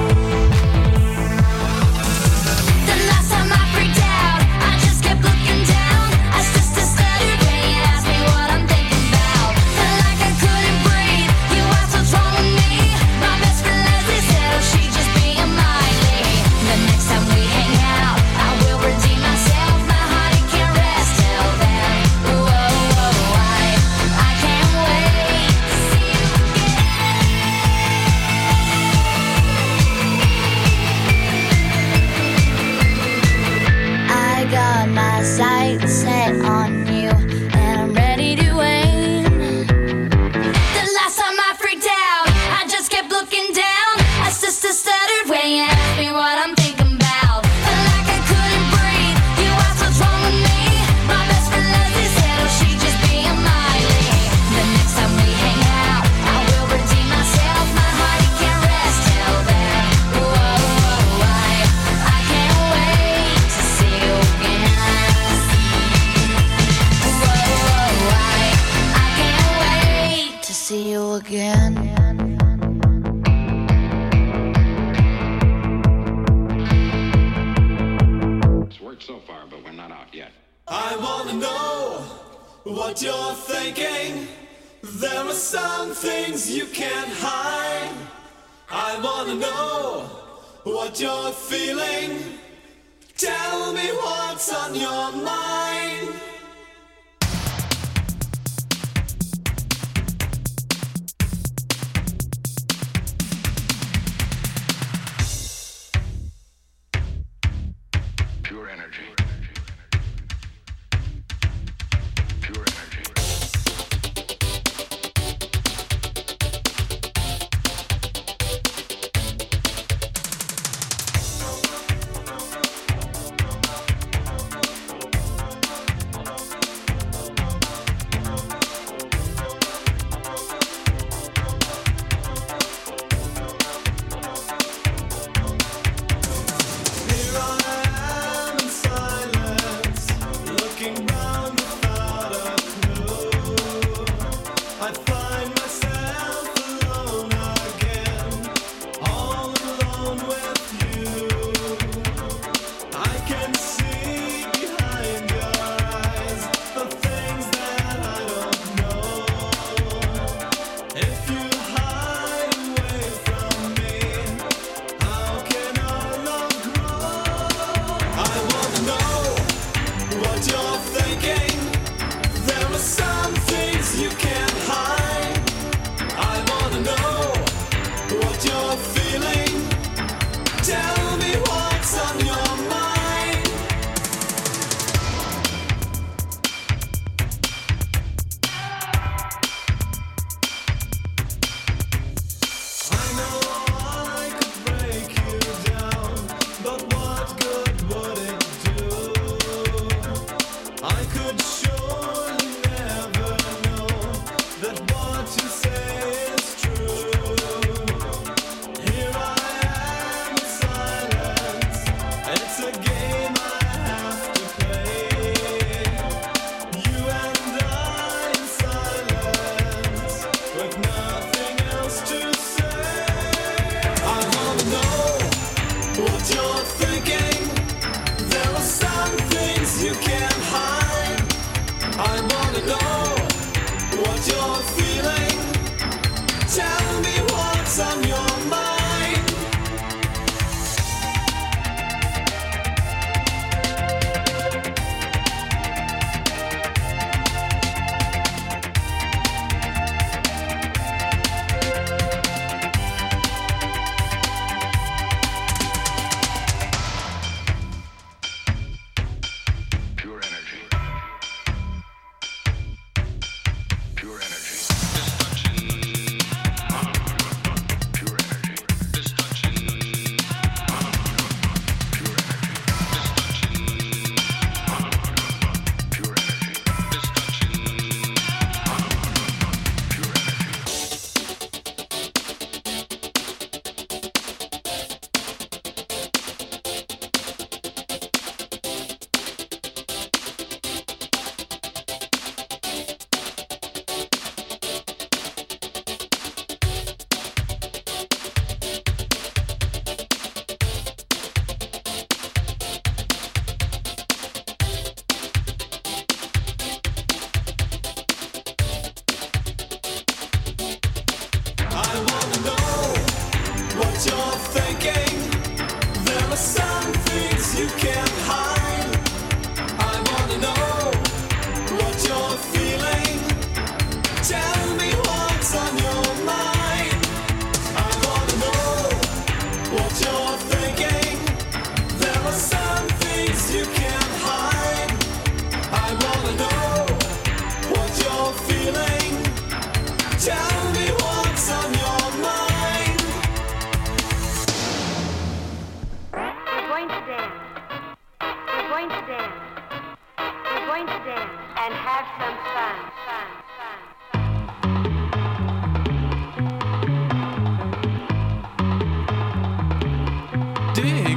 The last time I freaked out, I just kept looking down. I just stuttered when you asked me what I'm thinking about. Felt like I couldn't breathe. You asked what's wrong with me. My best friend Leslie said, oh, she just being Miley. The next time we hang out, I will redeem myself. My heart, it can't rest till then. Whoa, whoa, I, I can't wait to see you I got my sights set on you, and I'm ready to aim. The last time I freaked out, I just kept looking down. I just stuttered when you asked me what I'm thinking about. Felt like I couldn't breathe. You asked what's wrong with me. My best friend Leslie said, oh, she just being Miley. The next time we hang out, I will redeem myself. My heart, it can't rest till then. Whoa, whoa, I, I can't wait to see you again. Whoa, whoa, I, I can't wait to see you again. It's worked so far, but we're not out yet. I wanna know what you're thinking. There are some things you can't hide. I wanna know what you're feeling. Tell me what's on your mind. Pure energy. Pure energy.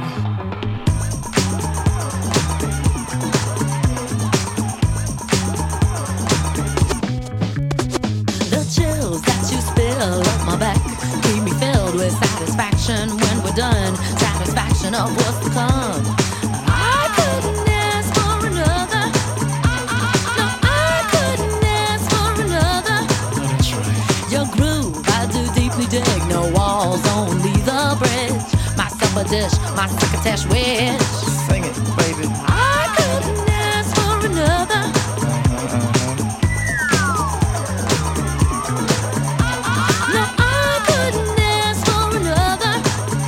The chills that you spill up my back keep me filled with satisfaction when we're done. Satisfaction of what's to come. I couldn't ask for another. No, I couldn't ask for another. That's right. Your groove, I do deeply dig. No walls, only the bridge. My supper dish, my succotash wish. Sing it, baby. I couldn't ask for another. No, I couldn't ask for another.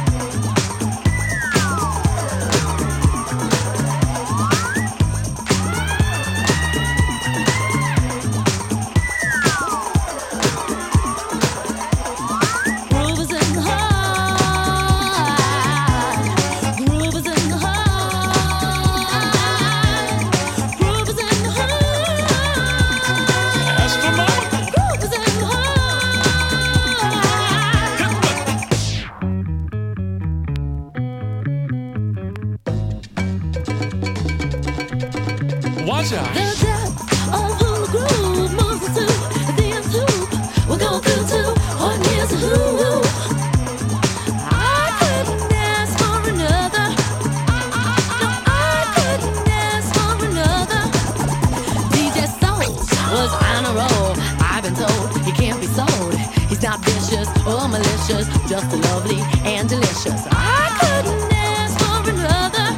Groove is in the heart. Groove is in the heart. Groove is in the heart. That's the moment. Groove is in the Watch out. The depth of who the groove moves us to the nth hoop. We'll go through to one years of who. I couldn't ask for another. No, I couldn't ask for another. D J Soul was on a roll. I've been told he can't be sold. He's not vicious or malicious, just lovely and delicious. I couldn't ask for another.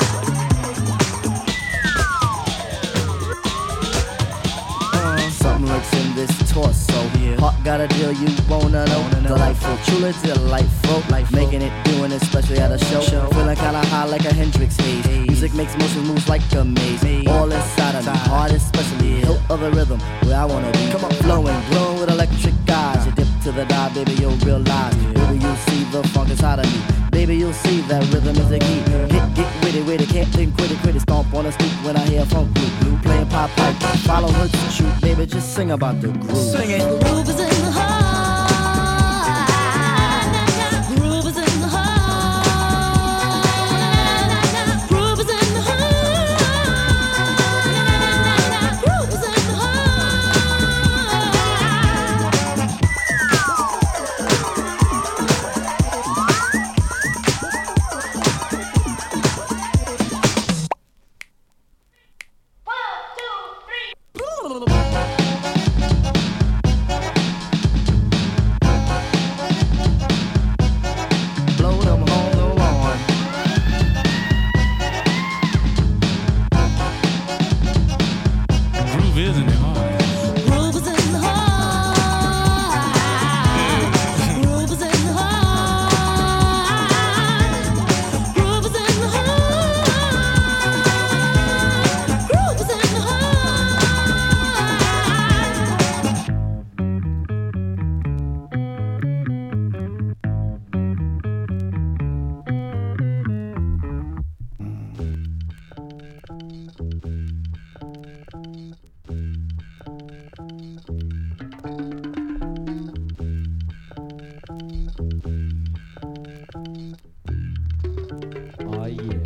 Something lurks in this torso. Heart got a deal you wanna know. Delightful, truly delightful. Making it, doing it, especially at a show. Feeling kinda high like a Hendrix haze. Music makes motion moves like a maze. All inside of me, heart especially. Hilt of the rhythm, where I wanna be. Come on, flowing, glowing with electric eyes. You dip to the dive, baby, you'll realize. Baby, you'll see the funk inside of me. Baby, you'll see that rhythm is the key. Get, get witty, witty, can't think, quit it, quit it. Stomp on the street when I hear funk blue. Blue playing pop pipe, follow her to shoot. Baby, just sing about the groove. Sing it. Groove is in the heart. Groove is in the heart. Groove is in the heart. Groove is in the Blow them home the horn. Groove is in the heart. Groove is in the heart. Groove is in the heart. Groove is in the heart. Groove is in the Oh yeah.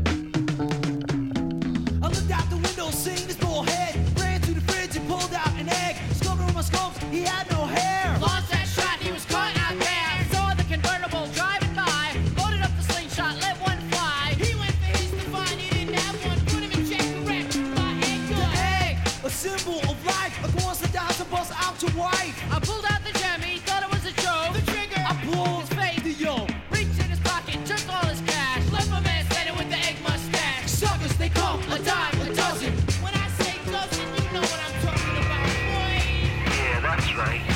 I looked out the window, seeing this bullhead. Ran to the fridge and pulled out an egg. Sculpted on my scopes, he had no hair. Lost that shot, he was caught out there. Saw the convertible driving by. Loaded up the slingshot, let one fly. He went for his to find, he didn't have one. Put him in check, correct. My egg The gun. egg, a symbol of life. Across the dials and bust out your wife. I pulled out the gem, he thought it was a joke. The trigger, I pulled His face, the yo. reached in his pocket, took all his cash. Left my man standing with the egg mustache. Suckers, they come a dime a dozen. When I say dozen, you know what I'm talking about, boy. Yeah, that's right.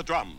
drums.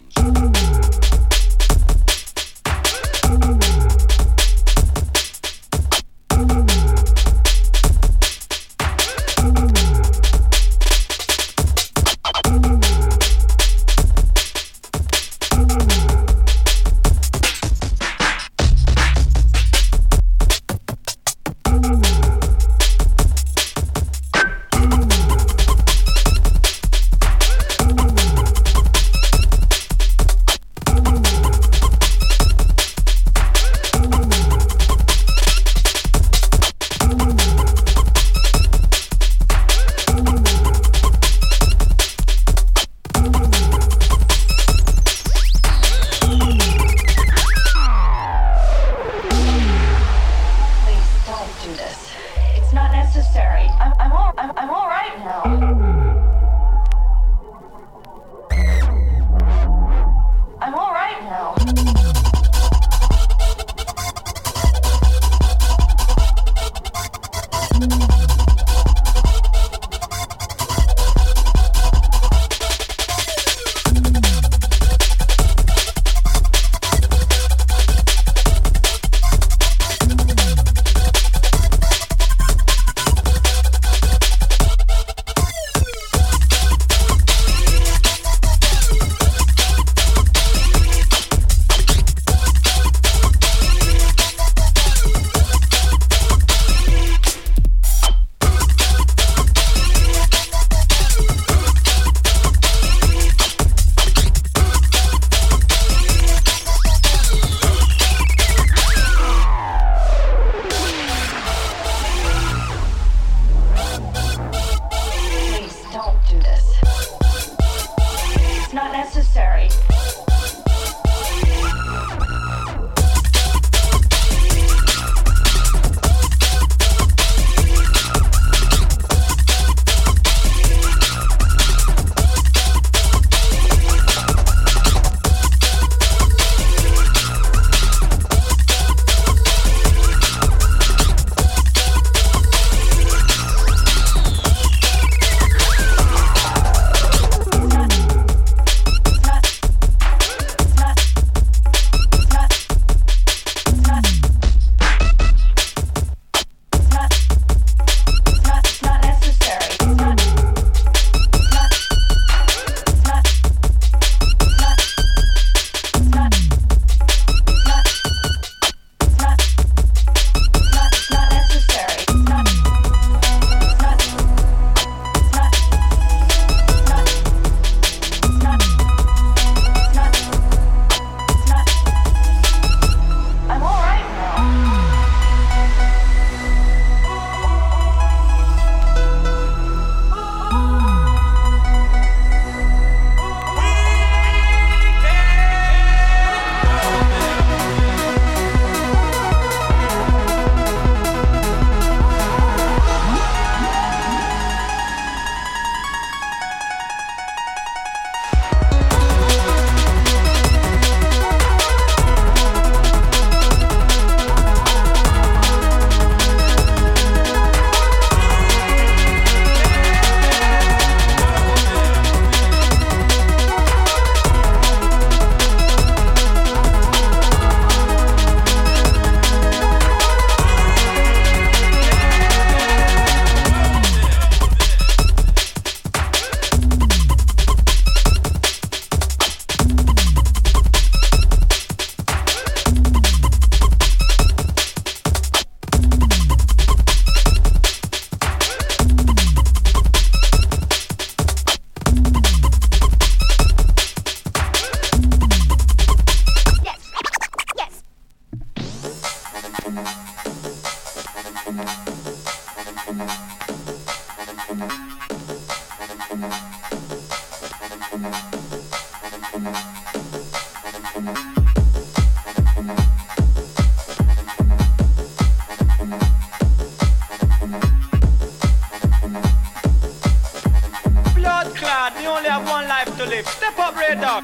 Blood clot, we only have one life to live. Step up, Red Dog.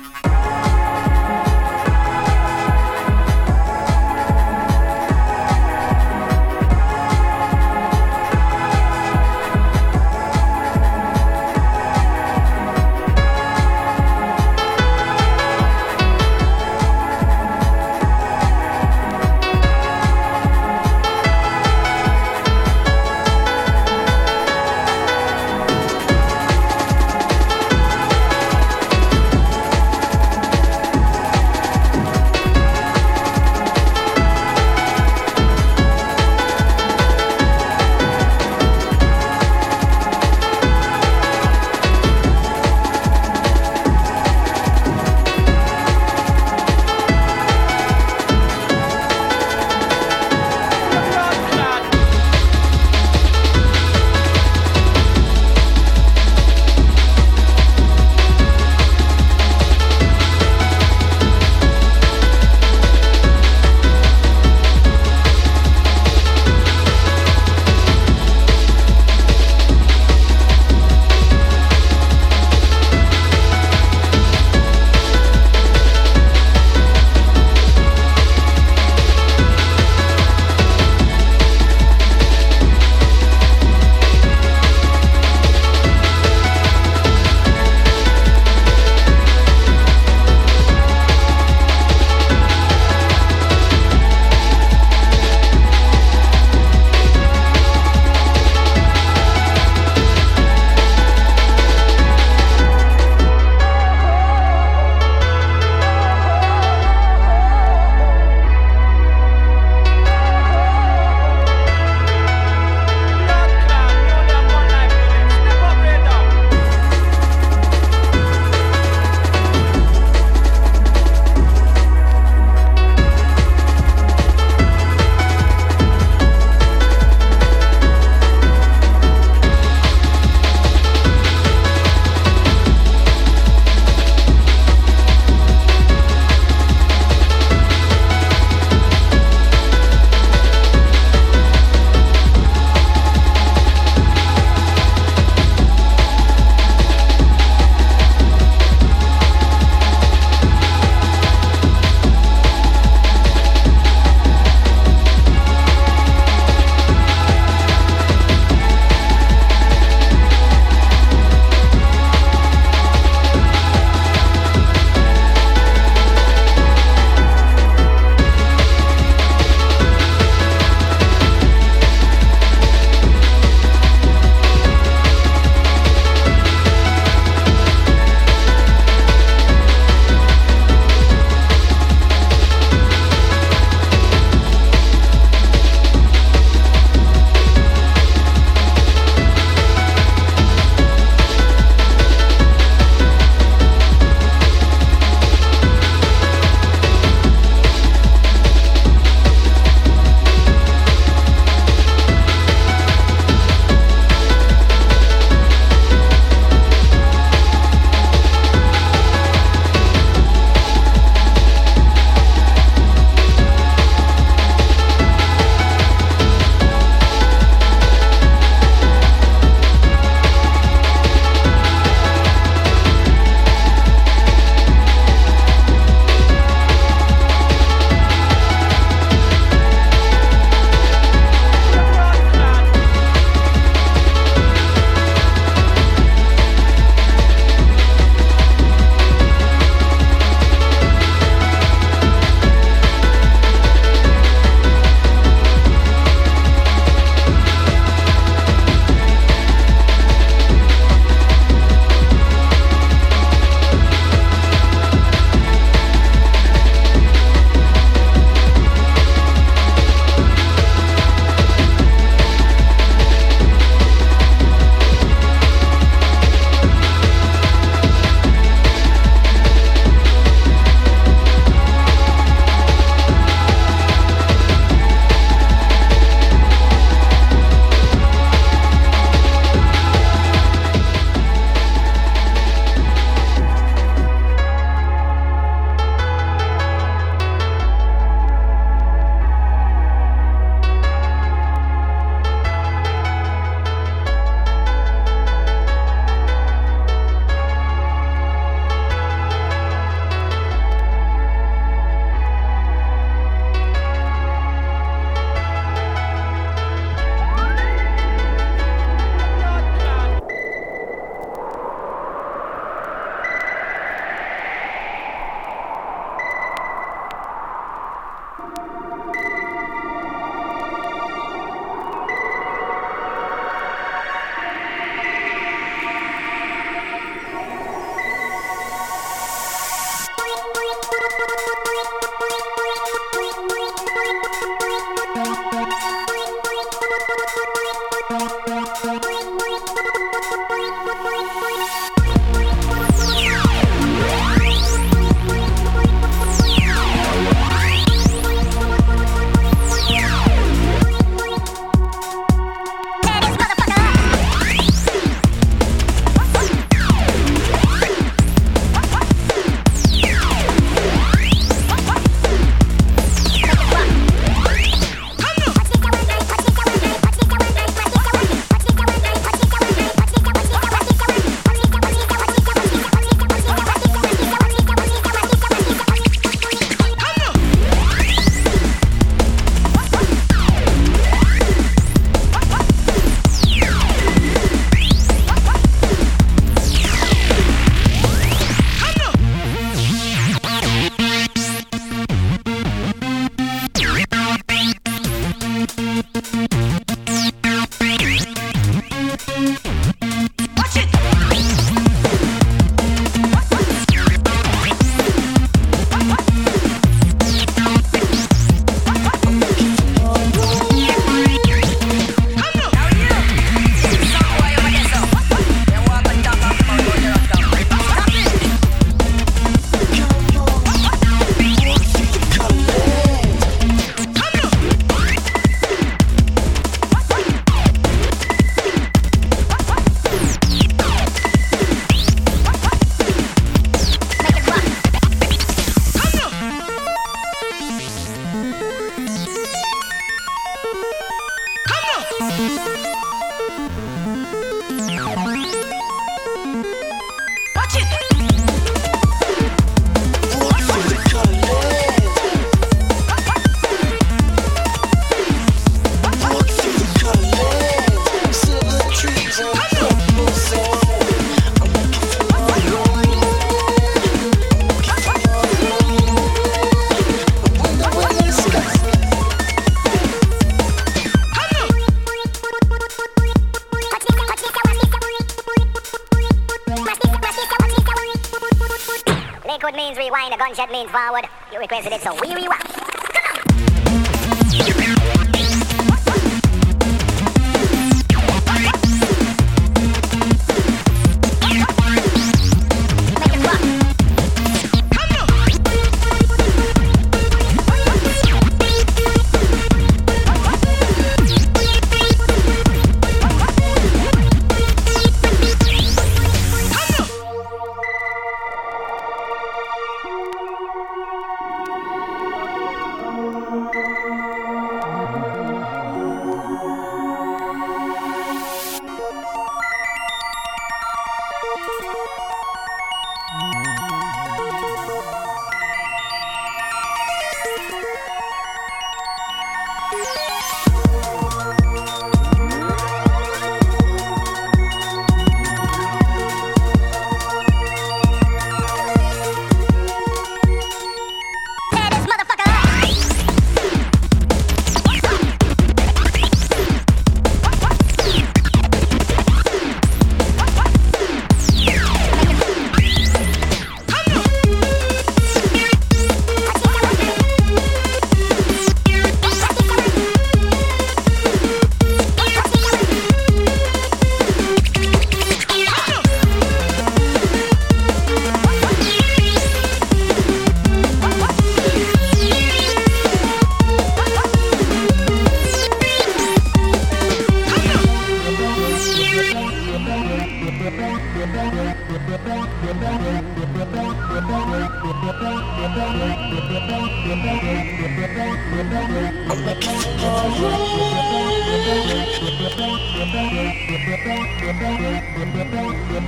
Liquid means rewind, a gunshot means forward. You requested it, so we rewind.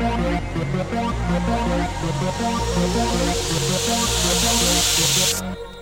I'm